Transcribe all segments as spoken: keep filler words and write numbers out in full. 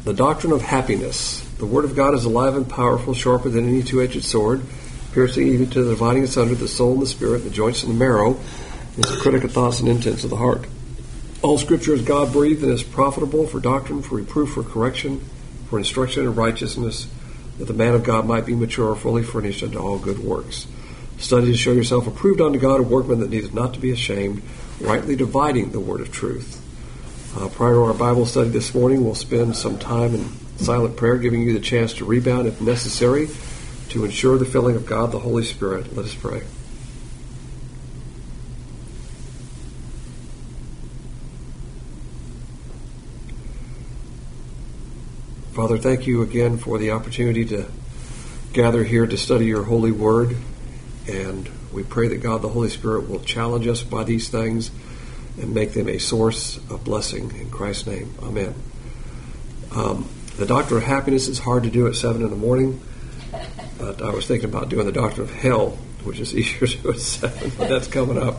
the doctrine of happiness. The Word of God is alive and powerful, sharper than any two-edged sword, piercing even to the dividing asunder the soul and the spirit, the joints and the marrow, and is the critic of thoughts and intents of the heart. All Scripture is God-breathed and is profitable for doctrine, for reproof, for correction, for instruction in righteousness, that the man of God might be mature, fully furnished unto all good works. Study to show yourself approved unto God, a workman that needeth not to be ashamed, rightly dividing the word of truth. Uh, prior to our Bible study this morning, we'll spend some time in silent prayer, giving you the chance to rebound if necessary to ensure the filling of God, the Holy Spirit. Let us pray. Father, thank you again for the opportunity to gather here to study your holy word, and we pray that God, the Holy Spirit, will challenge us by these things and make them a source of blessing. In Christ's name, amen. Um, the doctrine of happiness is hard to do at seven in the morning, but I was thinking about doing the doctrine of hell, which is easier to do at seven, but that's coming up.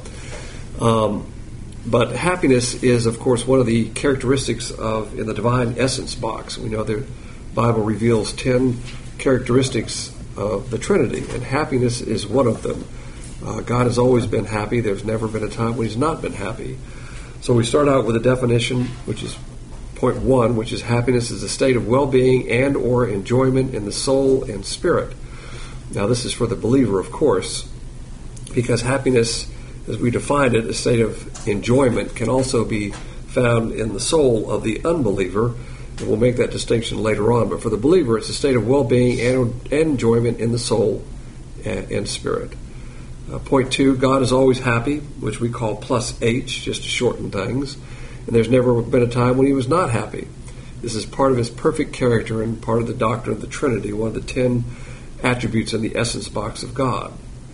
Um, But happiness is, of course, one of the characteristics of in the divine essence box. We know the Bible reveals ten characteristics of the Trinity, and happiness is one of them. Uh, God has always been happy. There's never been a time when He's not been happy. So we start out with a definition, which is point one, which is happiness is a state of well-being and or enjoyment in the soul and spirit. Now, this is for the believer, of course, because happiness, as we defined it, a state of enjoyment, can also be found in the soul of the unbeliever, and we'll make that distinction later on. But for the believer, it's a state of well-being and, and enjoyment in the soul and, and spirit. Uh, point two, God is always happy, which we call plus H, just to shorten things, and there's never been a time when He was not happy. This is part of His perfect character and part of the doctrine of the Trinity, one of the ten attributes in the essence box of God.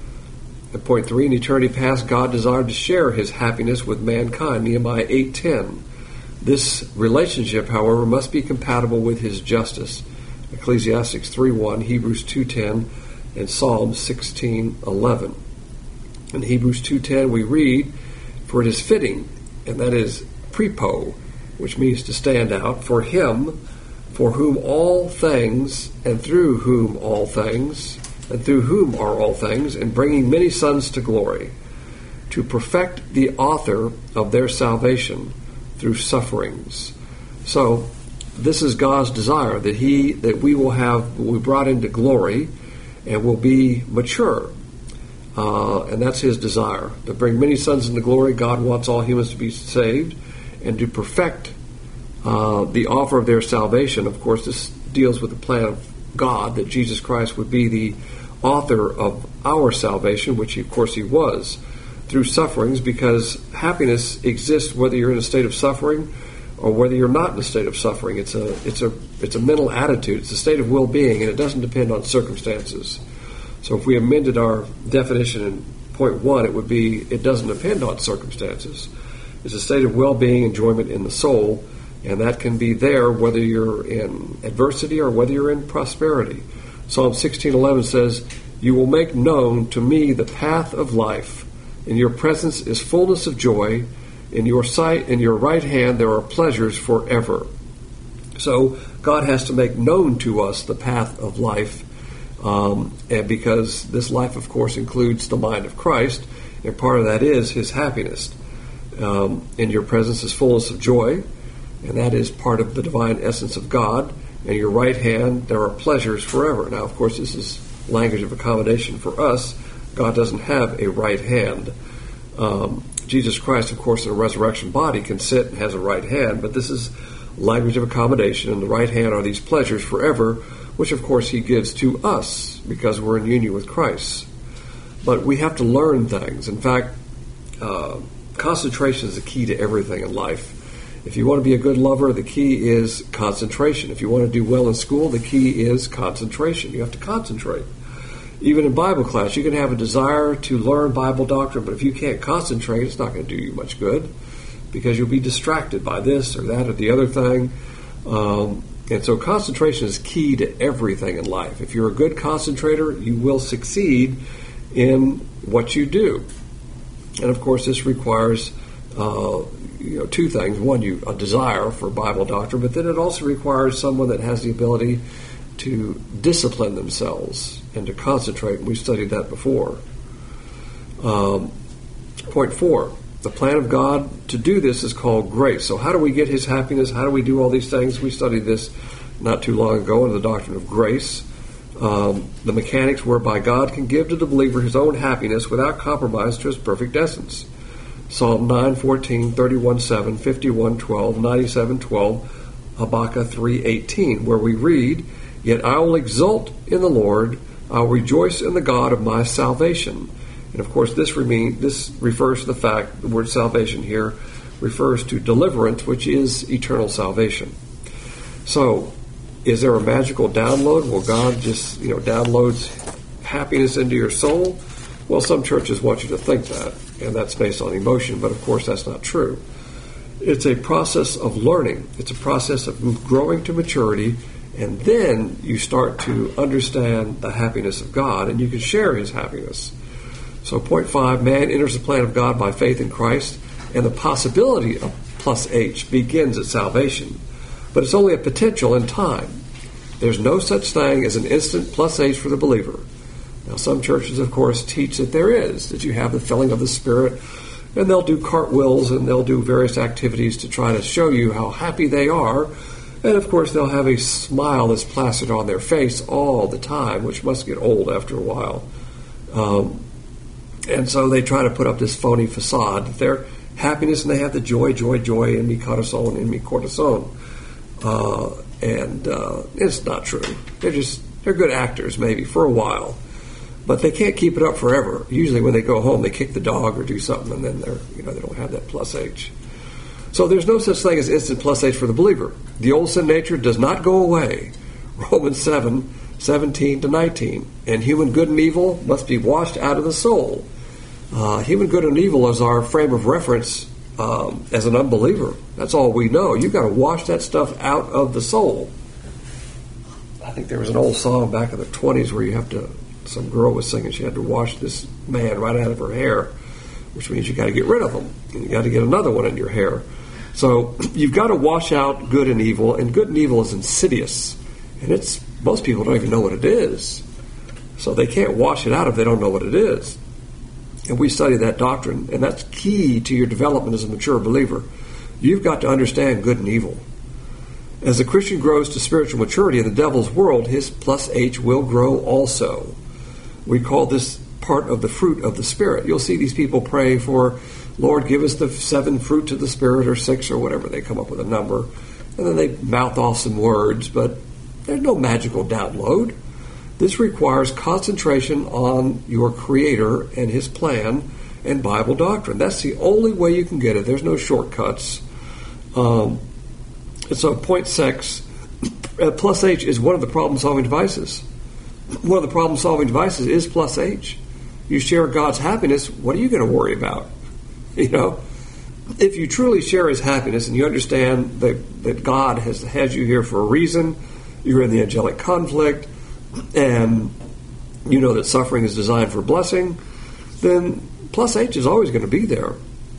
At point three, in eternity past, God desired to share His happiness with mankind, Nehemiah eight ten. This relationship, however, must be compatible with His justice, Ecclesiastes three one, Hebrews two ten, and Psalm sixteen eleven. In Hebrews two ten we read, "For it is fitting," and that is prepo, which means to stand out, "for Him, for whom all things, and through whom all things, and through whom are all things, and bringing many sons to glory, to perfect the author of their salvation through sufferings." So, this is God's desire, that He, that we will have, will be brought into glory, and will be mature. Uh, and that's His desire. To bring many sons into glory, God wants all humans to be saved, and to perfect uh, the offer of their salvation. Of course, this deals with the plan of God, that Jesus Christ would be the author of our salvation, which of course He was, through sufferings, because happiness exists whether you're in a state of suffering or whether you're not in a state of suffering. It's a it's a it's a mental attitude. It's a state of well-being, and it doesn't depend on circumstances. So if we amended our definition in point one, it would be, it doesn't depend on circumstances. It's a state of well-being, enjoyment in the soul, and that can be there whether you're in adversity or whether you're in prosperity. Psalm sixteen eleven says, "You will make known to me the path of life. In your presence is fullness of joy. In your sight, in your right hand, there are pleasures forever." So God has to make known to us the path of life, um, and because this life, of course, includes the mind of Christ, and part of that is His happiness. Um, in your presence is fullness of joy, and that is part of the divine essence of God. In your right hand, there are pleasures forever. Now, of course, this is language of accommodation for us. God doesn't have a right hand. Um, Jesus Christ, of course, in a resurrection body can sit and has a right hand, but this is language of accommodation. In the right hand are these pleasures forever, which, of course, He gives to us because we're in union with Christ. But we have to learn things. In fact, uh, concentration is the key to everything in life. If you want to be a good lover, the key is concentration. If you want to do well in school, the key is concentration. You have to concentrate. Even in Bible class, you can have a desire to learn Bible doctrine, but if you can't concentrate, it's not going to do you much good, because you'll be distracted by this or that or the other thing. Um, and so concentration is key to everything in life. If you're a good concentrator, you will succeed in what you do. And of course, this requires uh, you know, two things. One, you a desire for Bible doctrine, but then it also requires someone that has the ability to discipline themselves and to concentrate. We studied that before. Um, point four, the plan of God to do this is called grace. So how do we get his happiness? How do we do all these things? We studied this not too long ago in the doctrine of grace. Um, the mechanics whereby God can give to the believer his own happiness without compromise to his perfect essence. Psalm nine fourteen, thirty-one seven, fifty-one twelve, ninety-seven twelve, Habakkuk three eighteen, where we read, "Yet I will exult in the Lord, I will rejoice in the God of my salvation." And of course, this, remain, this refers to the fact, the word salvation here refers to deliverance, which is eternal salvation. So, is there a magical download? Well, God just, you know, downloads happiness into your soul? Well, some churches want you to think that, and that's based on emotion, but of course that's not true. It's a process of learning. It's a process of growing to maturity, and then you start to understand the happiness of God, and you can share his happiness. So point five, man enters the plan of God by faith in Christ, and the possibility of plus H begins at salvation. But it's only a potential in time. There's no such thing as an instant plus H for the believer. Now, some churches, of course, teach that there is, that you have the filling of the Spirit, and they'll do cartwheels and they'll do various activities to try to show you how happy they are. And, of course, they'll have a smile that's plastered on their face all the time, which must get old after a while. Um, and so they try to put up this phony facade that they're happiness, and they have the joy, joy, joy, in me cortisone, in me cortisone. Uh, and uh, it's not true. They're just, they're good actors maybe for a while, but they can't keep it up forever. Usually when they go home, they kick the dog or do something, and then they're, you know, they don't have that plus H. So there's no such thing as instant plus H for the believer. The old sin nature does not go away. Romans seven, seventeen to nineteen. And human good and evil must be washed out of the soul. Uh, human good and evil is our frame of reference um, as an unbeliever. That's all we know. You've got to wash that stuff out of the soul. I think there was an old song back in the twenties where you have to, some girl was singing, she had to wash this man right out of her hair, which means you got to get rid of him, and you got to get another one in your hair. So you've got to wash out good and evil, and good and evil is insidious, and it's, most people don't even know what it is. So they can't wash it out if they don't know what it is. And we study that doctrine, and that's key to your development as a mature believer. You've got to understand good and evil. As a Christian grows to spiritual maturity in the devil's world, his plus H will grow also. We call this part of the fruit of the Spirit. You'll see these people pray for, Lord, give us the seven fruits of the Spirit, or six, or whatever. They come up with a number. And then they mouth off some words, but there's no magical download. This requires concentration on your Creator and his plan and Bible doctrine. That's the only way you can get it. There's no shortcuts. Um, and so point six, plus H is one of the problem-solving devices. One of the problem-solving devices is plus H. You share God's happiness, what are you going to worry about? You know, if you truly share his happiness and you understand that, that God has had you here for a reason, you're in the angelic conflict, and you know that suffering is designed for blessing, then plus H is always going to be there.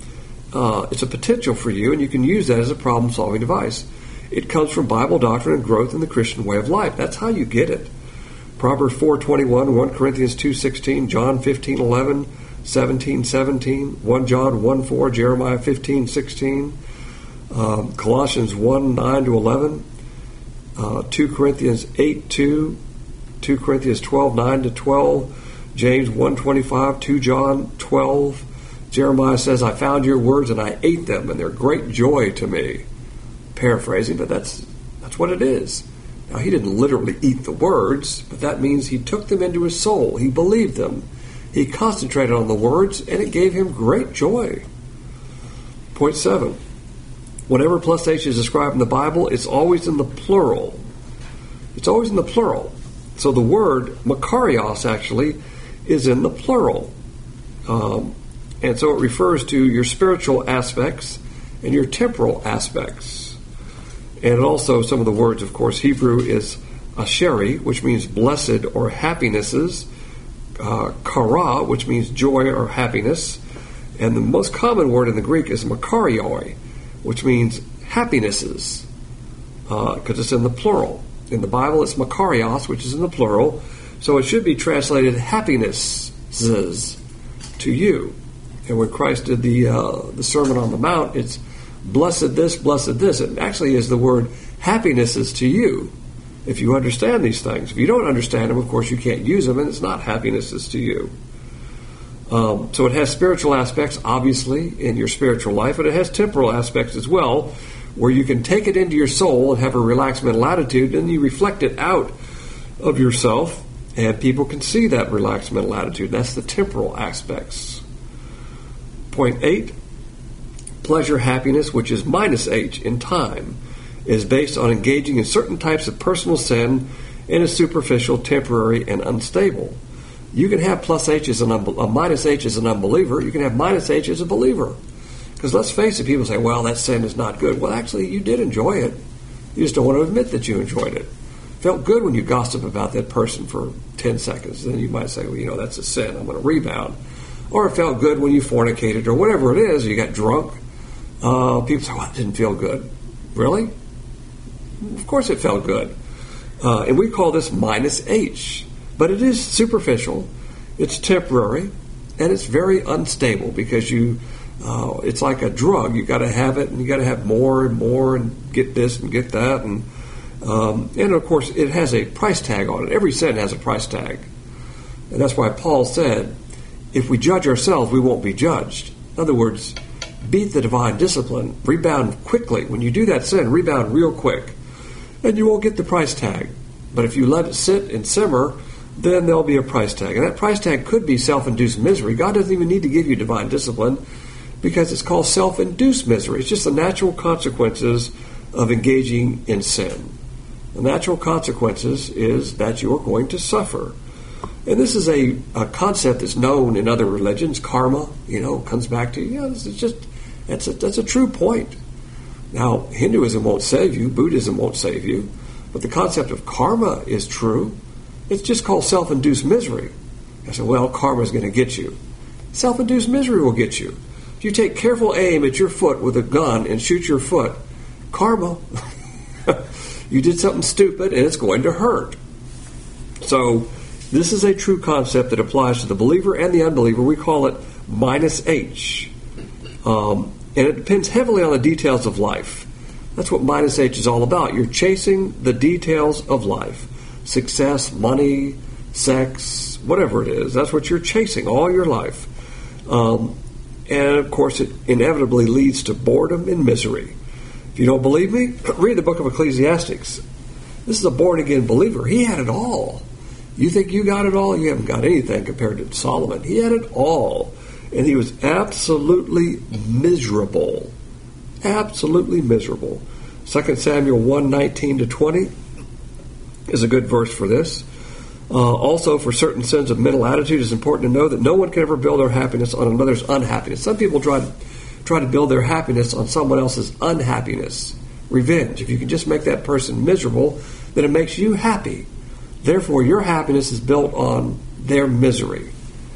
Uh, it's a potential for you, and you can use that as a problem-solving device. It comes from Bible doctrine and growth in the Christian way of life. That's how you get it. Proverbs four twenty-one, First Corinthians two sixteen, John fifteen eleven, seventeen seventeen, First John one four, Jeremiah fifteen sixteen, um, Colossians one nine to eleven, uh, Second Corinthians eight two, Second Corinthians twelve nine to twelve, James one twenty-five, Second John twelve. Jeremiah says, I found your words and I ate them, and they're great joy to me. Paraphrasing, but that's that's what it is. Now, he didn't literally eat the words, but that means he took them into his soul. He believed them. He concentrated on the words, and it gave him great joy. Point seven. Whenever plus H is described in the Bible, it's always in the plural. It's always in the plural. So the word makarios, actually, is in the plural. Um, and so it refers to your spiritual aspects and your temporal aspects. And also some of the words, of course, Hebrew is asheri, which means blessed or happinesses, uh, kara, which means joy or happiness, and the most common word in the Greek is makarioi, which means happinesses, because uh, it's in the plural. In the Bible, it's makarios, which is in the plural, so it should be translated happinesses to you. And when Christ did the uh, the Sermon on the Mount, it's blessed this, blessed this. It actually is the word happinesses to you, if you understand these things. If you don't understand them, of course, you can't use them, and it's not happinesses to you. Um, so it has spiritual aspects, obviously, in your spiritual life, but it has temporal aspects as well, where you can take it into your soul and have a relaxed mental attitude, and you reflect it out of yourself, and people can see that relaxed mental attitude. That's the temporal aspects. Point eight, pleasure, happiness, which is minus H in time, is based on engaging in certain types of personal sin and is superficial, temporary, and unstable. You can have plus H as an unbe- a minus H as an unbeliever. You can have minus H as a believer. Because let's face it, people say, well, that sin is not good. Well, actually, you did enjoy it. You just don't want to admit that you enjoyed it. Felt good when you gossip about that person for ten seconds. Then you might say, well, you know, that's a sin. I'm going to rebound. Or it felt good when you fornicated or whatever it is. You got drunk. Uh, people say, well, it didn't feel good. Really? Of course it felt good. Uh, and we call this minus H. But it is superficial. It's temporary. And it's very unstable because you... Uh, it's like a drug. You got to have it, and you got to have more and more, and get this and get that, and um, and of course it has a price tag on it. Every sin has a price tag, and that's why Paul said, "If we judge ourselves, we won't be judged." In other words, beat the divine discipline, rebound quickly. When you do that sin, rebound real quick, and you won't get the price tag. But if you let it sit and simmer, then there'll be a price tag, and that price tag could be self-induced misery. God doesn't even need to give you divine discipline, because it's called self-induced misery. It's just the natural consequences of engaging in sin. The natural consequences is that you're going to suffer. And this is a, a concept that's known in other religions. Karma, you know, comes back to you. Yeah, this is just, that's a, that's a true point. Now, Hinduism won't save you. Buddhism won't save you. But the concept of karma is true. It's just called self-induced misery. I said, well, karma is going to get you. Self-induced misery will get you. If you take careful aim at your foot with a gun and shoot your foot, karma, you did something stupid and it's going to hurt. So this is a true concept that applies to the believer and the unbeliever. We call it minus H. Um, and it depends heavily on the details of life. That's what minus H is all about. You're chasing the details of life. Success, money, sex, whatever it is. That's what you're chasing all your life. Um, And, of course, it inevitably leads to boredom and misery. If you don't believe me, read the book of Ecclesiastes. This is a born-again believer. He had it all. You think you got it all? You haven't got anything compared to Solomon. He had it all. And he was absolutely miserable. Absolutely miserable. Second Samuel one, nineteen to twenty is a good verse for this. Uh, also, for certain sins of mental attitude, it's important to know that no one can ever build their happiness on another's unhappiness. Some people try to try to build their happiness on someone else's unhappiness. Revenge. If you can just make that person miserable, then it makes you happy. Therefore, your happiness is built on their misery.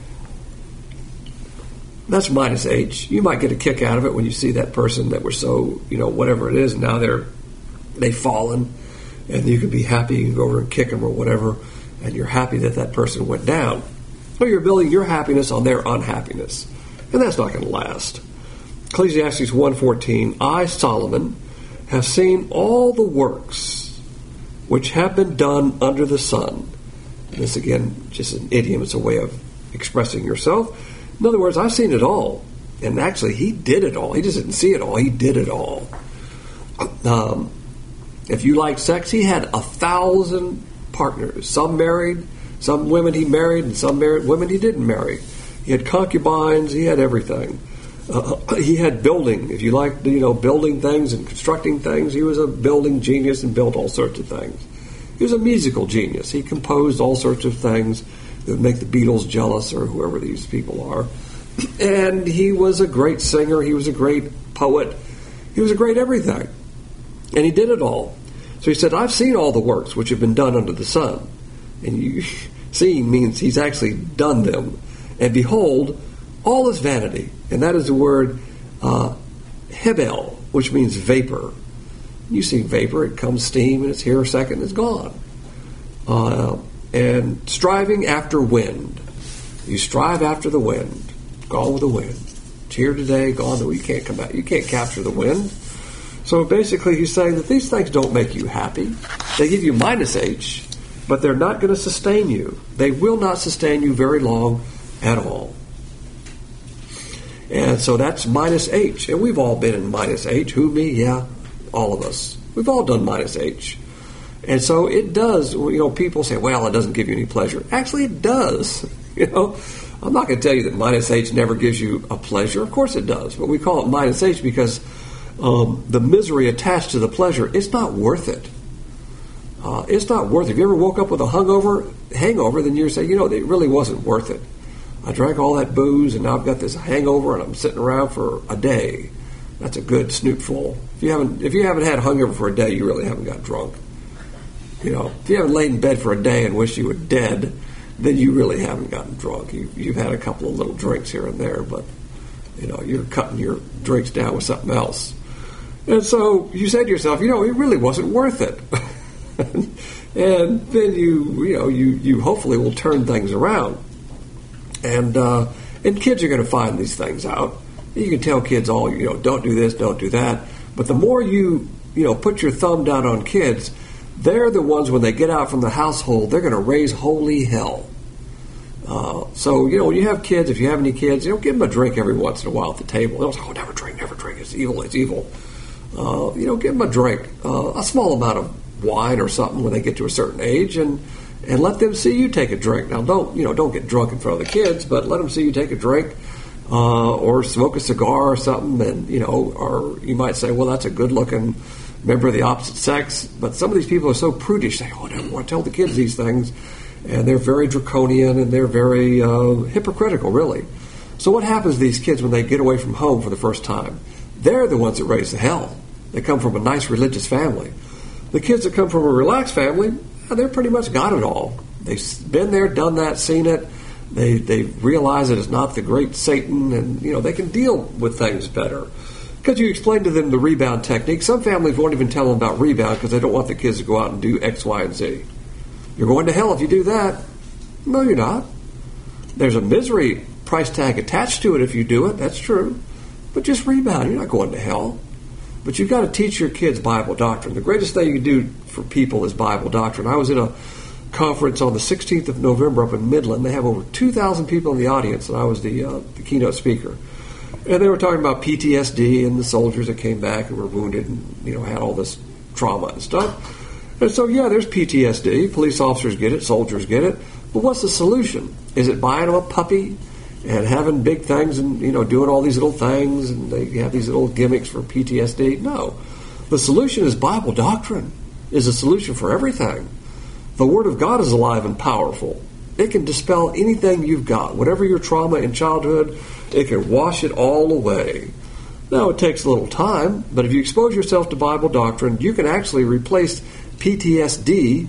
That's minus H. You might get a kick out of it when you see that person that was so, you know, whatever it is, and now they're they've fallen, and you can be happy, you can go over and kick them or whatever, and you're happy that that person went down. Or you're building your happiness on their unhappiness. And that's not going to last. Ecclesiastes one fourteen, I, Solomon, have seen all the works which have been done under the sun. And this, again, just an idiom. It's a way of expressing yourself. In other words, I've seen it all. And actually, he did it all. He just didn't see it all. He did it all. Um, if you like sex, he had a thousand partners. Some married, some women he married, and some married women he didn't marry. He had concubines. He had everything. Uh, he had building. If you like, you know, building things and constructing things, he was a building genius and built all sorts of things. He was a musical genius. He composed all sorts of things that would make the Beatles jealous or whoever these people are. And he was a great singer. He was a great poet. He was a great everything. And he did it all. So he said, I've seen all the works which have been done under the sun. And you, seeing means he's actually done them. And behold, all is vanity. And that is the word uh, hebel. which means vapor. You see vapor, it comes steam, and it's here a second, and it's gone. Uh, and striving after wind. You strive after the wind. Gone with the wind. It's here today, gone. You can't come back. You can't capture the wind. So basically he's saying that these things don't make you happy. They give you minus H, but they're not going to sustain you. They will not sustain you very long at all. And so that's minus H. And we've all been in minus H. Who, me? Yeah, all of us. We've all done minus H. And so it does, you know, people say, well, it doesn't give you any pleasure. Actually, it does. You know, I'm not going to tell you that minus H never gives you a pleasure. Of course it does. But we call it minus H because um, the misery attached to the pleasure, it's not worth it. Uh, it's not worth it. If you ever woke up with a hungover, hangover, then you say, you know, it really wasn't worth it. I drank all that booze, and now I've got this hangover, and I'm sitting around for a day. That's a good snootful. If you haven't, if you haven't had a hungover for a day, you really haven't got drunk. You know, if you haven't laid in bed for a day and wish you were dead, then you really haven't gotten drunk. You, you've had a couple of little drinks here and there, but you know, you're cutting your drinks down with something else. And so you say to yourself, you know, it really wasn't worth it. And then you, you know, you, you hopefully will turn things around. And uh, and kids are going to find these things out. You can tell kids all, you know, don't do this, don't do that. But the more you, you know, put your thumb down on kids, they're the ones, when they get out from the household, they're going to raise holy hell. Uh, so, you know, when you have kids, if you have any kids, you know, give them a drink every once in a while at the table. They don't say, oh, never drink, never drink. It's evil, it's evil. Uh, you know, give them a drink, uh, a small amount of wine or something when they get to a certain age, and and let them see you take a drink. Now, don't, you know, don't get drunk in front of the kids, but let them see you take a drink, uh, or smoke a cigar or something, and, you know, or you might say, well, that's a good-looking member of the opposite sex. But some of these people are so prudish, they oh, I don't want to tell the kids these things, and they're very draconian, and they're very uh, hypocritical, really. So what happens to these kids when they get away from home for the first time? They're the ones that raise the hell. They come from a nice religious family. The kids that come from a relaxed family, they're pretty much got it all. They've been there, done that, seen it. They they realize that it's not the great Satan, and you know they can deal with things better. Because you explain to them the rebound technique. Some families won't even tell them about rebound because they don't want the kids to go out and do X, Y, and Z. You're going to hell if you do that. No, you're not. There's a misery price tag attached to it if you do it. That's true. But just rebound. You're not going to hell. But you've got to teach your kids Bible doctrine. The greatest thing you can do for people is Bible doctrine. I was in a conference on the sixteenth of November up in Midland. They have over two thousand people in the audience, and I was the, uh, the keynote speaker. And they were talking about P T S D and the soldiers that came back and were wounded and, you know, had all this trauma and stuff. And so, yeah, there's P T S D. Police officers get it. Soldiers get it. But what's the solution? Is it buying them a puppy and having big things and, you know, doing all these little things and they have these little gimmicks for P T S D? No. The solution is Bible doctrine is a solution for everything. The Word of God is alive and powerful. It can dispel anything you've got. Whatever your trauma in childhood, it can wash it all away. Now, it takes a little time, but if you expose yourself to Bible doctrine, you can actually replace P T S D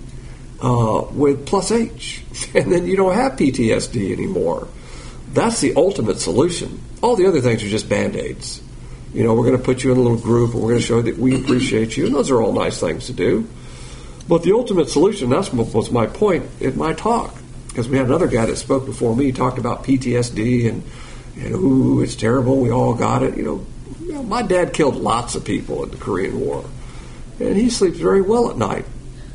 uh, with plus H. And then you don't have P T S D anymore. That's the ultimate solution. All the other things are just Band-Aids. You know, we're going to put you in a little group, and we're going to show that we appreciate you, and those are all nice things to do. But the ultimate solution, that's what was my point in my talk, because we had another guy that spoke before me, talked about P T S D, and, and ooh, it's terrible, we all got it. You know, you know, my dad killed lots of people in the Korean War, and he sleeps very well at night.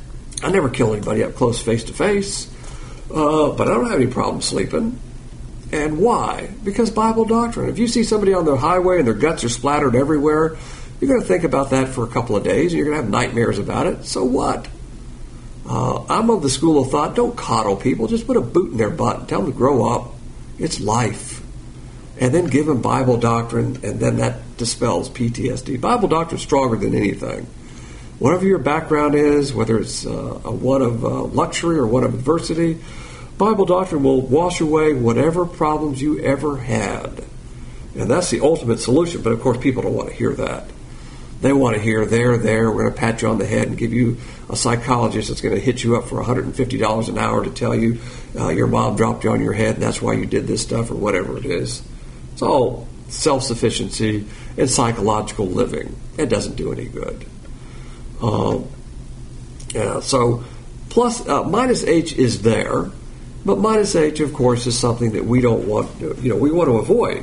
I never kill anybody up close face-to-face, uh, but I don't have any problem sleeping. And why? Because Bible doctrine. If you see somebody on the highway and their guts are splattered everywhere, you're going to think about that for a couple of days, and you're going to have nightmares about it. So what? Uh, I'm of the school of thought, don't coddle people. Just put a boot in their butt and tell them to grow up. It's life. And then give them Bible doctrine, and then that dispels P T S D. Bible doctrine is stronger than anything. Whatever your background is, whether it's uh, a one of uh, luxury or one of adversity, Bible doctrine will wash away whatever problems you ever had. And that's the ultimate solution. But, of course, people don't want to hear that. They want to hear, there, there, we're going to pat you on the head and give you a psychologist that's going to hit you up for one hundred fifty dollars an hour to tell you uh, your mom dropped you on your head and that's why you did this stuff or whatever it is. It's all self-sufficiency and psychological living. It doesn't do any good. Um, yeah, so plus uh, minus H is there, but minus H, of course, is something that we don't want. To, you know, we want to avoid.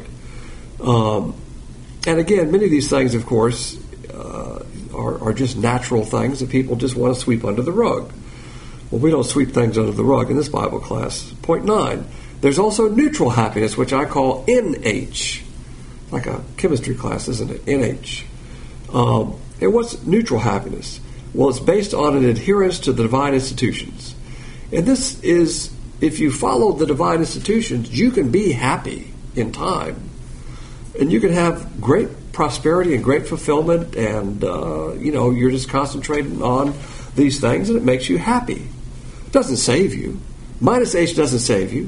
Um, and again, many of these things, of course, uh, are, are just natural things that people just want to sweep under the rug. Well, we don't sweep things under the rug in this Bible class. Point nine. There's also neutral happiness, which I call N H. Like a chemistry class, isn't it? N H. Um, and what's neutral happiness? Well, it's based on an adherence to the divine institutions. And this is, if you follow the divine institutions, you can be happy in time. And you can have great prosperity and great fulfillment, and, uh, you know, you're just concentrating on these things, and it makes you happy. It doesn't save you. Minus H doesn't save you.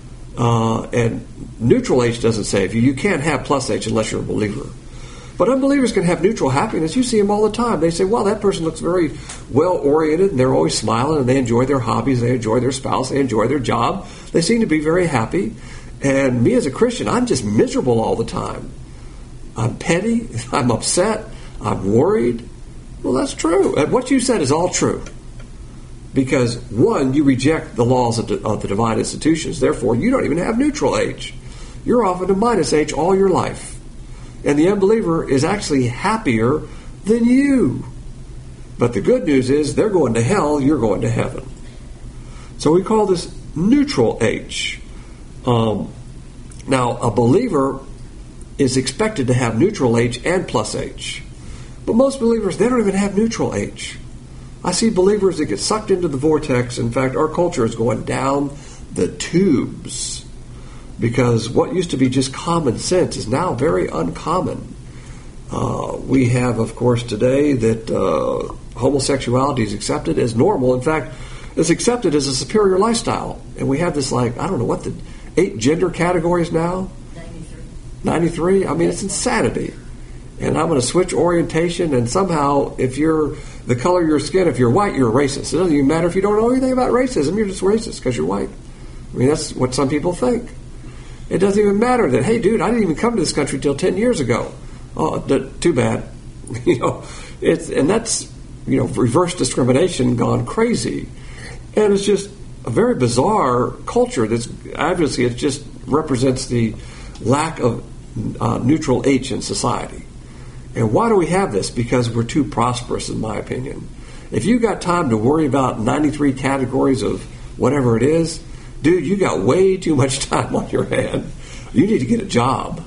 Uh, and neutral H doesn't save you. You can't have plus H unless you're a believer. But unbelievers can have neutral happiness. You see them all the time. They say, well, that person looks very well-oriented, and they're always smiling, and they enjoy their hobbies, they enjoy their spouse, they enjoy their job. They seem to be very happy. And me as a Christian, I'm just miserable all the time. I'm petty, I'm upset, I'm worried. Well, that's true. And what you said is all true. Because, one, you reject the laws of the, of the divine institutions. Therefore, you don't even have neutral H. You're off into minus H all your life. And the unbeliever is actually happier than you. But the good news is they're going to hell, you're going to heaven. So we call this neutral H. Um, now, a believer is expected to have neutral H and plus H. But most believers, they don't even have neutral H. I see believers that get sucked into the vortex. In fact, our culture is going down the tubes because what used to be just common sense is now very uncommon. Uh, we have, of course, today that uh, homosexuality is accepted as normal. In fact, it's accepted as a superior lifestyle. And we have this, like, I don't know, what, the eight gender categories now? ninety-three. ninety-three? I mean, it's insanity. And I'm going to switch orientation, and somehow, if you're the color of your skin, if you're white, you're a racist. It doesn't even matter if you don't know anything about racism. You're just racist because you're white. I mean, that's what some people think. It doesn't even matter that, hey, dude, I didn't even come to this country till ten years ago. Oh, d- too bad. you know, it's and that's, you know, reverse discrimination gone crazy. And it's just a very bizarre culture that's, obviously, it just represents the lack of uh, neutral H in society. And why do we have this? Because we're too prosperous, in my opinion. If you got time to worry about ninety-three categories of whatever it is, dude, you got way too much time on your hand. You need to get a job.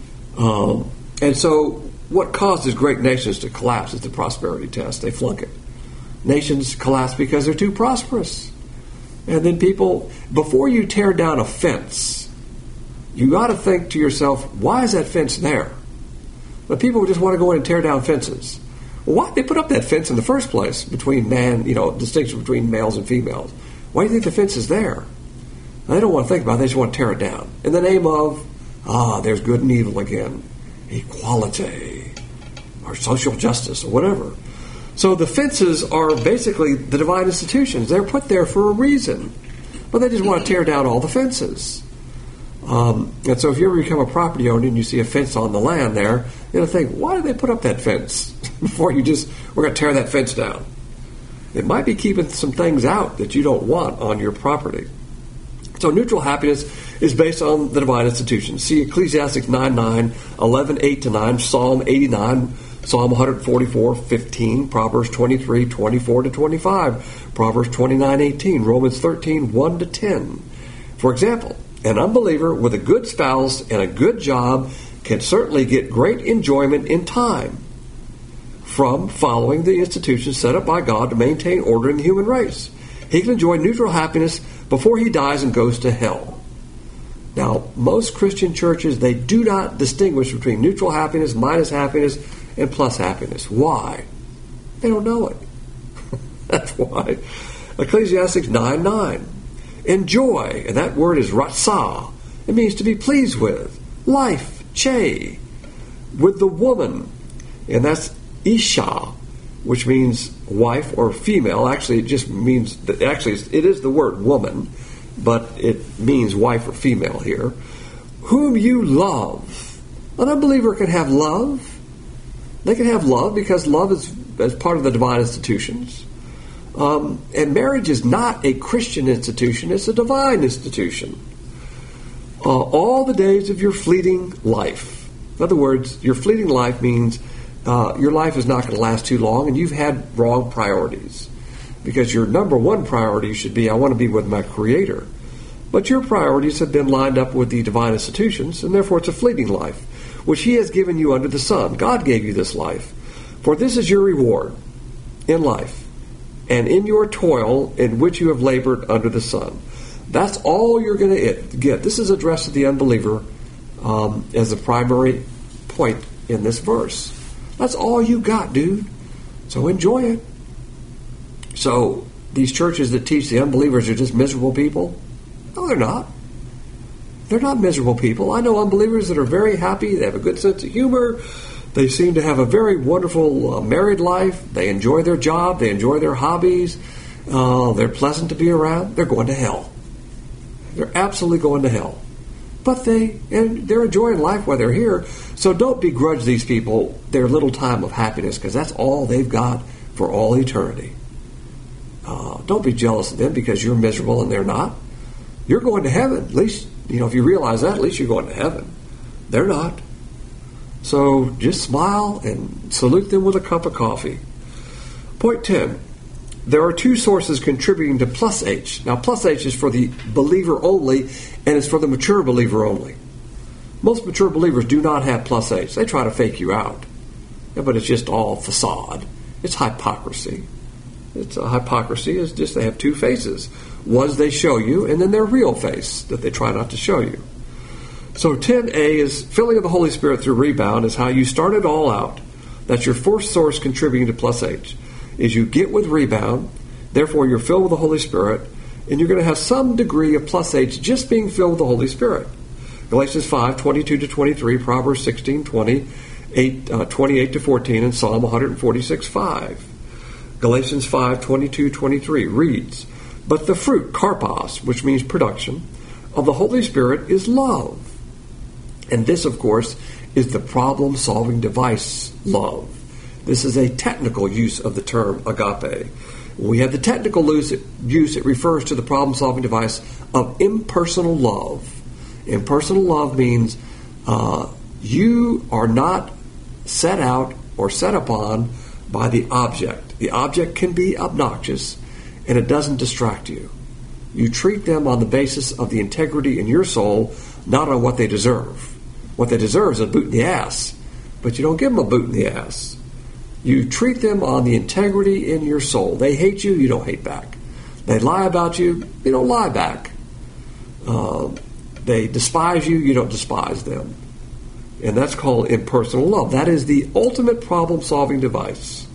Um, and so what causes great nations to collapse is the prosperity test. They flunk it. Nations collapse because they're too prosperous. And then people, before you tear down a fence, you got to think to yourself, why is that fence there? But people just want to go in and tear down fences. Well, why did they put up that fence in the first place between man, you know, distinction between males and females? Why do you think the fence is there? They don't want to think about it. They just want to tear it down. In the name of, ah, there's good and evil again. Equality. Or social justice or whatever. So the fences are basically the divine institutions. They're put there for a reason. But they just want to tear down all the fences. Um, and so if you ever become a property owner and you see a fence on the land there, you're going to think, why did they put up that fence? Before you just, we're going to tear that fence down. It might be keeping some things out that you don't want on your property. So neutral happiness is based on the divine institutions. See Ecclesiastes nine nine, eleven eight to nine, Psalm eighty-nine, Psalm one forty-four fifteen, Proverbs twenty-three twenty-four to twenty-five, Proverbs twenty-nine eighteen, Romans thirteen one to ten. For example, an unbeliever with a good spouse and a good job can certainly get great enjoyment in time from following the institutions set up by God to maintain order in the human race. He can enjoy neutral happiness before he dies and goes to hell. Now, most Christian churches, they do not distinguish between neutral happiness, minus happiness, and plus happiness. Why? They don't know it. That's why. Ecclesiastes nine nine. Enjoy, and that word is ratzah. It means to be pleased with. Life, che, with the woman. And that's isha, which means wife or female. Actually, it just means, actually, it is the word woman, but it means wife or female here. Whom you love. An unbeliever can have love. They can have love because love is as part of the divine institutions. Um, and marriage is not a Christian institution. It's a divine institution. Uh, all the days of your fleeting life. In other words, your fleeting life means uh, your life is not going to last too long, and you've had wrong priorities. Because your number one priority should be, I want to be with my Creator. But your priorities have been lined up with the divine institutions, and therefore it's a fleeting life, which He has given you under the sun. God gave you this life. For this is your reward in life, and in your toil in which you have labored under the sun. That's all you're going to get. This is addressed to the unbeliever um, as the primary point in this verse. That's all you got, dude. So enjoy it. So these churches that teach the unbelievers are just miserable people? No, they're not. They're not miserable people. I know unbelievers that are very happy. They have a good sense of humor. They seem to have a very wonderful uh, married life. They enjoy their job. They enjoy their hobbies. Uh, they're pleasant to be around. They're going to hell. They're absolutely going to hell. But they, and they're enjoying life while they're here. So don't begrudge these people their little time of happiness, because that's all they've got for all eternity. Uh, don't be jealous of them because you're miserable and they're not. You're going to heaven. At least, you know, if you realize that, at least you're going to heaven. They're not. So just smile and salute them with a cup of coffee. Point ten. There are two sources contributing to plus H. Now, plus H is for the believer only, and it's for the mature believer only. Most mature believers do not have plus H. They try to fake you out. Yeah, but it's just all facade. It's hypocrisy. It's a hypocrisy is just they have two faces. One's they show you, and then their real face that they try not to show you. So ten A is filling of the Holy Spirit through rebound is how you start it all out. That's your first source contributing to plus H. Is you get with rebound, therefore you're filled with the Holy Spirit, and you're going to have some degree of plus H just being filled with the Holy Spirit. Galatians five, twenty-two to twenty-three, Proverbs sixteen, twenty, eight, uh, twenty-eight to fourteen, and Psalm one forty-six, five. Galatians five, twenty-two, twenty-three reads, but the fruit, karpos, which means production, of the Holy Spirit is love. And this, of course, is the problem-solving device, love. This is a technical use of the term agape. When we have the technical use, it refers to the problem-solving device of impersonal love. Impersonal love means uh, you are not set out or set upon by the object. The object can be obnoxious, and it doesn't distract you. You treat them on the basis of the integrity in your soul, not on what they deserve. What they deserve is a boot in the ass, but you don't give them a boot in the ass. You treat them on the integrity in your soul. They hate you, you don't hate back. They lie about you, you don't lie back. Uh, they despise you, you don't despise them. And that's called impersonal love. That is the ultimate problem-solving device.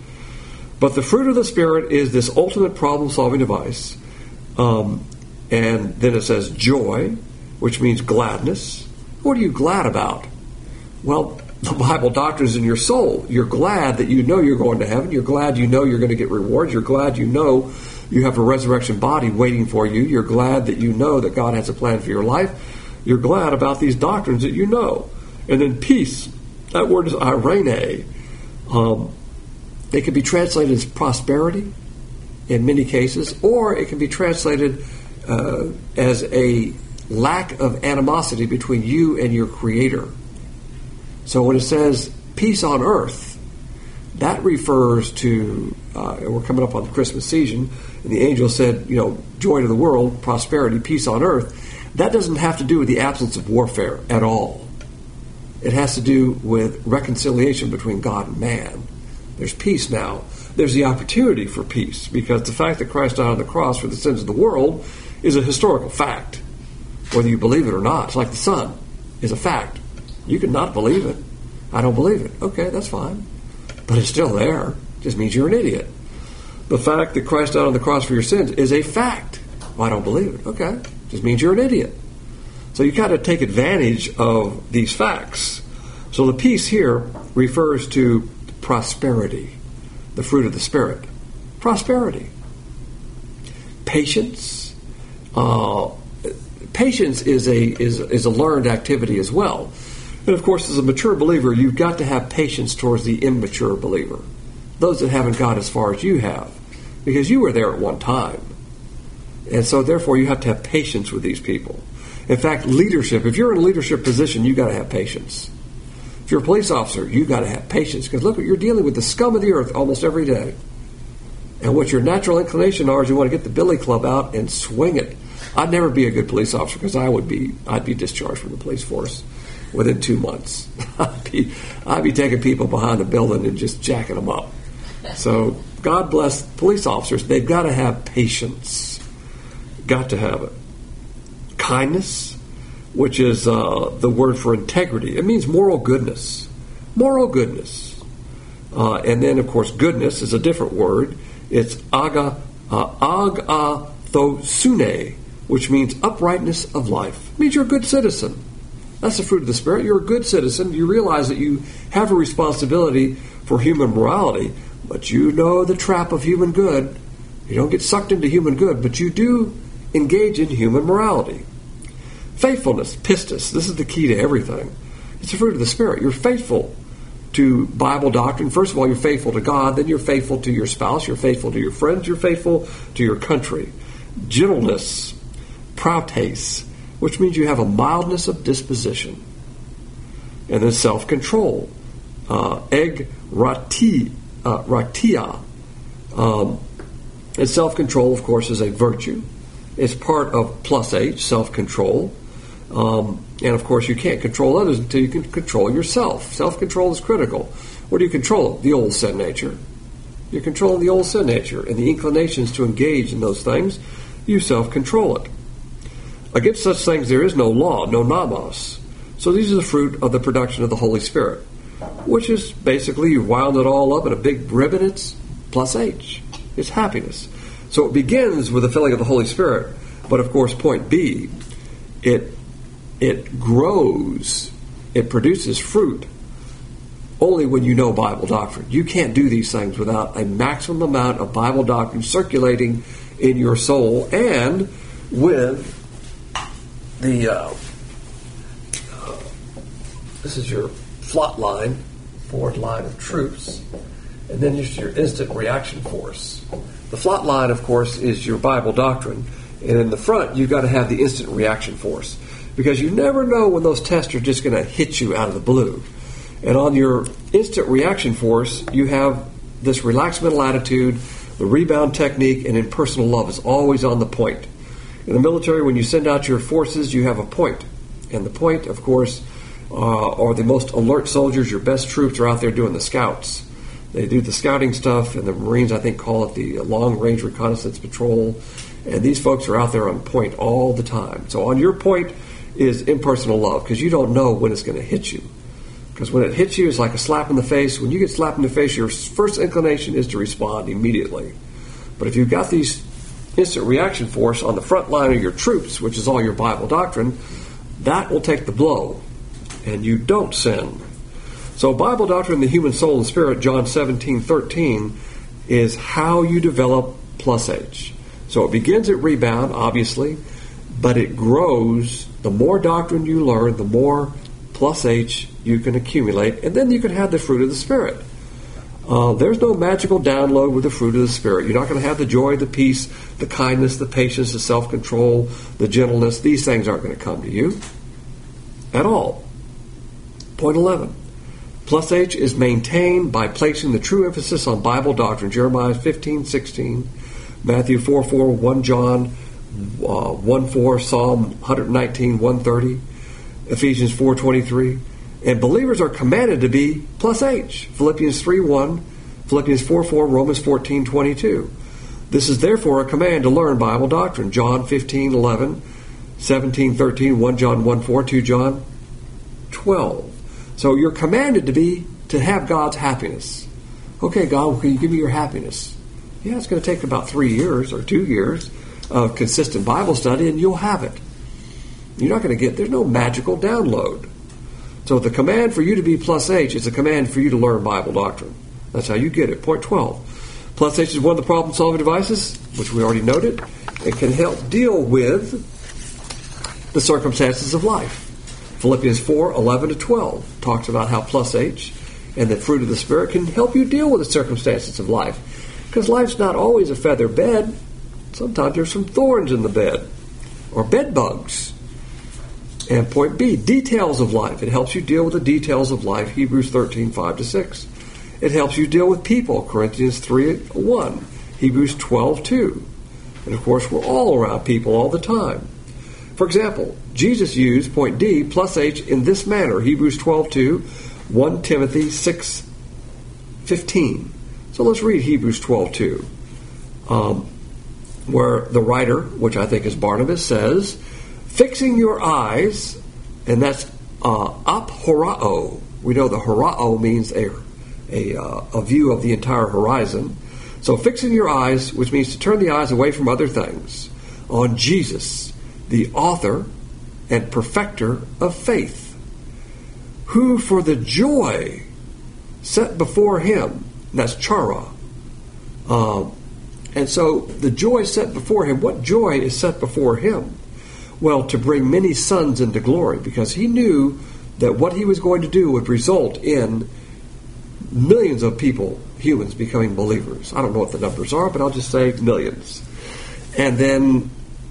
But the fruit of the Spirit is this ultimate problem-solving device. Um, and then it says joy, which means gladness. What are you glad about? Well, the Bible doctrines in your soul. You're glad that you know you're going to heaven. You're glad you know you're going to get rewards. You're glad you know you have a resurrection body waiting for you. You're glad that you know that God has a plan for your life. You're glad about these doctrines that you know. And then peace. That word is irene. Um, it can be translated as prosperity in many cases, or it can be translated uh, as a lack of animosity between you and your Creator. So when it says peace on earth, that refers to, uh, we're coming up on the Christmas season, and the angel said, you know, joy to the world, prosperity, peace on earth. That doesn't have to do with the absence of warfare at all. It has to do with reconciliation between God and man. There's peace now. There's the opportunity for peace, because the fact that Christ died on the cross for the sins of the world is a historical fact. Whether you believe it or not, it's like the sun is a fact. You can not believe it. I don't believe it. Okay, that's fine. But it's still there. It just means you're an idiot. The fact that Christ died on the cross for your sins is a fact. Well, I don't believe it. Okay, it just means you're an idiot. So you got to take advantage of these facts. So the peace here refers to prosperity, the fruit of the Spirit. Prosperity. Patience. Uh, patience is a is is a learned activity as well. And of course, as a mature believer, you've got to have patience towards the immature believer, those that haven't got as far as you have, because you were there at one time. And so therefore you have to have patience with these people. In fact, leadership, if you're in a leadership position, you've got to have patience. If you're a police officer, you've got to have patience, because look, you're dealing with the scum of the earth almost every day. And what your natural inclination are is you want to get the billy club out and swing it. I'd never be a good police officer, because I would be, I'd be discharged from the police force within two months. I'd be, I'd be taking people behind the building and just jacking them up. So God bless police officers. They've got to have patience. Got to have it. Kindness, which is uh, the word for integrity. It means moral goodness. Moral goodness. Uh, and then, of course, goodness is a different word. It's aga, uh, agathosune, which means uprightness of life. It means you're a good citizen. That's the fruit of the Spirit. You're a good citizen. You realize that you have a responsibility for human morality, but you know the trap of human good. You don't get sucked into human good, but you do engage in human morality. Faithfulness, pistis, this is the key to everything. It's the fruit of the Spirit. You're faithful to Bible doctrine. First of all, you're faithful to God, then you're faithful to your spouse, you're faithful to your friends, you're faithful to your country. Gentleness, prautes, which means you have a mildness of disposition. And then self-control, uh, eg rati, uh, ratia. Um, and self-control, of course, is a virtue. It's part of plus H, self-control. Um, and, of course, you can't control others until you can control yourself. Self-control is critical. What do you control? The old sin nature. You're controlling the old sin nature and the inclinations to engage in those things. You self-control it. Against such things there is no law, no nomos. So these are the fruit of the production of the Holy Spirit, which is basically you wound it all up in a big ribbon. It's plus H. It's happiness. So it begins with the filling of the Holy Spirit, but of course, point B, it it grows, it produces fruit only when you know Bible doctrine. You can't do these things without a maximum amount of Bible doctrine circulating in your soul, and with the uh, uh, this is your flot line, forward line of troops, and then just your instant reaction force. The flot line, of course, is your Bible doctrine, and in the front you've got to have the instant reaction force, because you never know when those tests are just going to hit you out of the blue. And on your instant reaction force, you have this relaxed mental attitude, the rebound technique, and impersonal love is always on the point. In the military, when you send out your forces, you have a point. And the point, of course, uh, are the most alert soldiers. Your best troops are out there doing the scouts. They do the scouting stuff, and the Marines, I think, call it the long-range reconnaissance patrol. And these folks are out there on point all the time. So on your point is impersonal love, because you don't know when it's going to hit you. Because when it hits you, it's like a slap in the face. When you get slapped in the face, your first inclination is to respond immediately. But if you've got these instant reaction force on the front line of your troops, which is all your Bible doctrine, that will take the blow, and you don't sin. So Bible doctrine, the human soul and spirit, John seventeen thirteen, is how you develop plus H. So it begins at rebound, obviously, but it grows. The more doctrine you learn, the more plus H you can accumulate, and then you can have the fruit of the Spirit. Uh, there's no magical download with the fruit of the Spirit. You're not going to have the joy, the peace, the kindness, the patience, the self-control, the gentleness. These things aren't going to come to you at all. Point eleven. Plus H is maintained by placing the true emphasis on Bible doctrine. Jeremiah fifteen sixteen, Matthew four four, First John uh, one four, Psalm one nineteen, one thirty, Ephesians four twenty-three. And believers are commanded to be plus H. Philippians three one, Philippians four four, Romans fourteen twenty-two. This is therefore a command to learn Bible doctrine. John fifteen eleven, seventeen thirteen, First John one four, Second John twelve. So you're commanded to be, to have God's happiness. Okay, God, can you give me your happiness? Yeah, it's going to take about three years or two years of consistent Bible study, and you'll have it. You're not going to get, there's no magical download. So the command for you to be plus H is a command for you to learn Bible doctrine. That's how you get it. Point twelve. Plus H is one of the problem-solving devices, which we already noted. It can help deal with the circumstances of life. Philippians four, eleven to twelve talks about how plus H and the fruit of the Spirit can help you deal with the circumstances of life. Because life's not always a feather bed. Sometimes there's some thorns in the bed, or bed bugs. And point B, details of life. It helps you deal with the details of life, Hebrews thirteen, five to six. It helps you deal with people, Corinthians three, one, Hebrews twelve, two. And of course, we're all around people all the time. For example, Jesus used, point D, plus H in this manner, Hebrews twelve, two, First Timothy six, fifteen. So let's read Hebrews twelve, two, um, where the writer, which I think is Barnabas, says, fixing your eyes, and that's uh, ap horao. We know the horao means a, a, uh, a view of the entire horizon. So fixing your eyes, which means to turn the eyes away from other things, on Jesus, the author and perfecter of faith, who for the joy set before him, that's chara. Um, and so the joy set before him, what joy is set before him? Well, to bring many sons into glory, because he knew that what he was going to do would result in millions of people, humans, becoming believers. I don't know what the numbers are, but I'll just say millions. And then,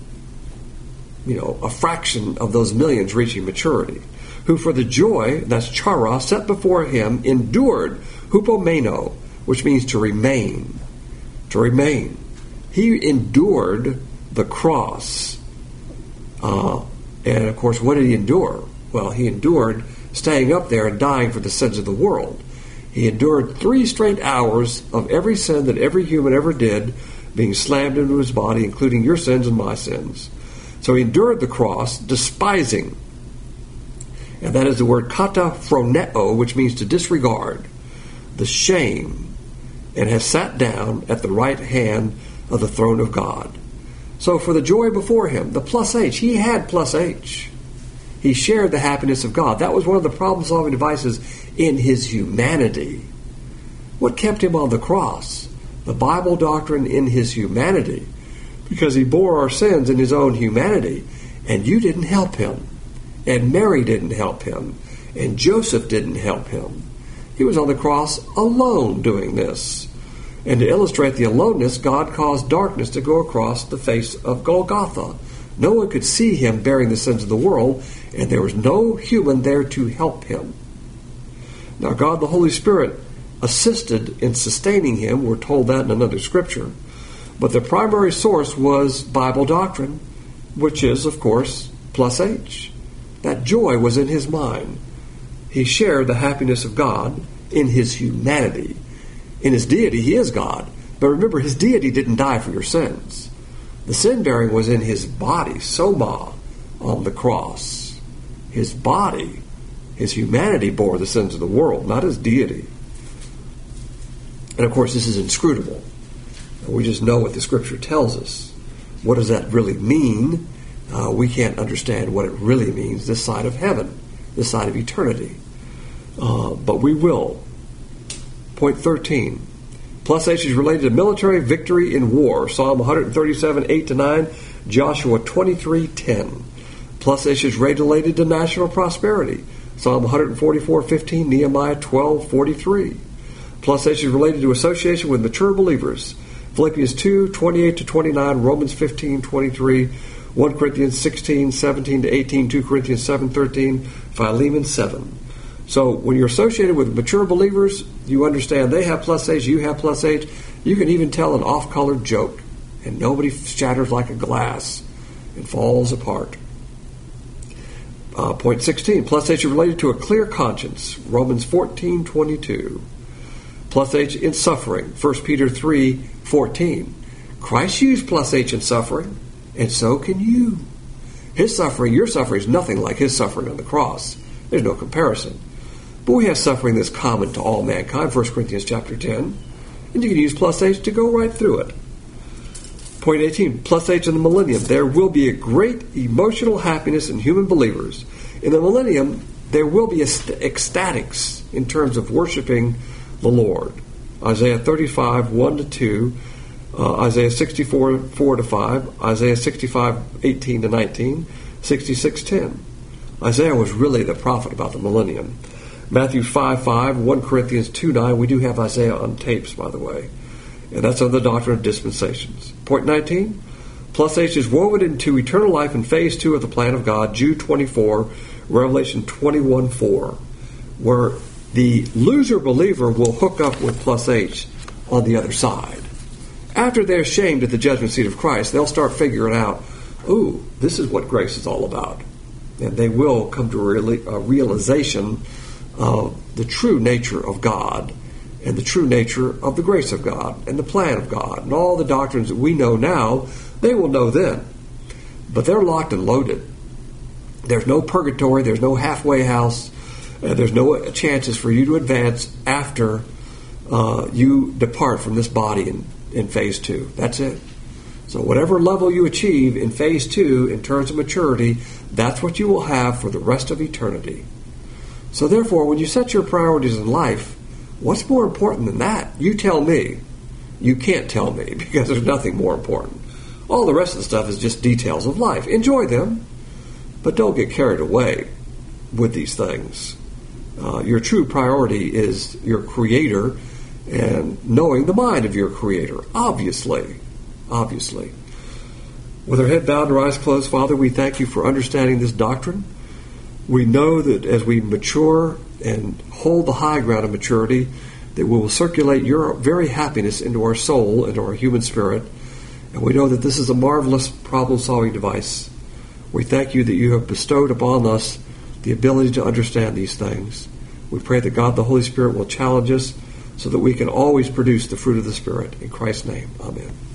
you know, a fraction of those millions reaching maturity, who for the joy, that's chara, set before him, endured, hupomeno, which means to remain. To remain. He endured the cross. Uh, and of course, what did he endure? Well, he endured staying up there and dying for the sins of the world. He endured three straight hours of every sin that every human ever did, being slammed into his body, including your sins and my sins. So he endured the cross, despising. And that is the word kata phroneo, which means to disregard, the shame, and has sat down at the right hand of the throne of God. So for the joy before him, the plus H, he had plus H. He shared the happiness of God. That was one of the problem-solving devices in his humanity. What kept him on the cross? The Bible doctrine in his humanity. Because he bore our sins in his own humanity. And you didn't help him. And Mary didn't help him. And Joseph didn't help him. He was on the cross alone doing this. And to illustrate the aloneness, God caused darkness to go across the face of Golgotha. No one could see him bearing the sins of the world, and there was no human there to help him. Now, God the Holy Spirit assisted in sustaining him. We're told that in another scripture. But the primary source was Bible doctrine, which is, of course, plus H. That joy was in his mind. He shared the happiness of God in his humanity. In his deity, he is God. But remember, his deity didn't die for your sins. The sin-bearing was in his body, soma, on the cross. His body, his humanity bore the sins of the world, not his deity. And of course, this is inscrutable. We just know what the Scripture tells us. What does that really mean? Uh, we can't understand what it really means this side of heaven, this side of eternity. Uh, but we will. Point thirteen. Plus H is related to military victory in war. Psalm one thirty-seven, eight to nine, Joshua twenty-three, ten. Plus H is related to national prosperity. Psalm one forty-four, fifteen, Nehemiah twelve, forty-three. Plus H is related to association with mature believers. Philippians two, twenty-eight to twenty-nine, Romans fifteen, twenty-three, First Corinthians sixteen, seventeen to eighteen, Second Corinthians seven, thirteen, Philemon seven. So when you're associated with mature believers, you understand they have plus H, you have plus H. You can even tell an off-colored joke, and nobody shatters like a glass and falls apart. Uh, point sixteen, plus H is related to a clear conscience. Romans fourteen, twenty-two. Plus H in suffering. First Peter three, fourteen. Christ used plus H in suffering, and so can you. His suffering, your suffering, is nothing like his suffering on the cross. There's no comparison. But we have suffering that's common to all mankind, First Corinthians chapter ten. And you can use plus H to go right through it. Point eighteen, plus H in the millennium. There will be a great emotional happiness in human believers. In the millennium, there will be ecstatics in terms of worshiping the Lord. Isaiah thirty-five, one to two, uh, Isaiah sixty-four, four to five, Isaiah sixty-five, eighteen to nineteen, sixty-six, ten. Isaiah was really the prophet about the millennium. Matthew five five, First Corinthians two nine, we do have Isaiah on tapes, by the way. And that's on the doctrine of dispensations. Point nineteen, plus H is woven into eternal life in phase two of the plan of God, Jude twenty-four, Revelation twenty-one four, where the loser believer will hook up with plus H on the other side. After they're ashamed at the judgment seat of Christ, they'll start figuring out, ooh, this is what grace is all about. And they will come to a realization of the true nature of God and the true nature of the grace of God and the plan of God. And all the doctrines that we know now, they will know then. But they're locked and loaded. There's no purgatory, there's no halfway house, uh, there's no chances for you to advance after uh, you depart from this body in, in phase two. That's it. So whatever level you achieve in phase two in terms of maturity, that's what you will have for the rest of eternity. So therefore, when you set your priorities in life, what's more important than that? You tell me. You can't tell me because there's nothing more important. All the rest of the stuff is just details of life. Enjoy them, but don't get carried away with these things. Uh, your true priority is your Creator and knowing the mind of your Creator, obviously. Obviously. With our head bowed and our eyes closed, Father, we thank you for understanding this doctrine. We know that as we mature and hold the high ground of maturity, that we will circulate your very happiness into our soul, into our human spirit. And we know that this is a marvelous problem-solving device. We thank you that you have bestowed upon us the ability to understand these things. We pray that God the Holy Spirit will challenge us so that we can always produce the fruit of the Spirit. In Christ's name, amen.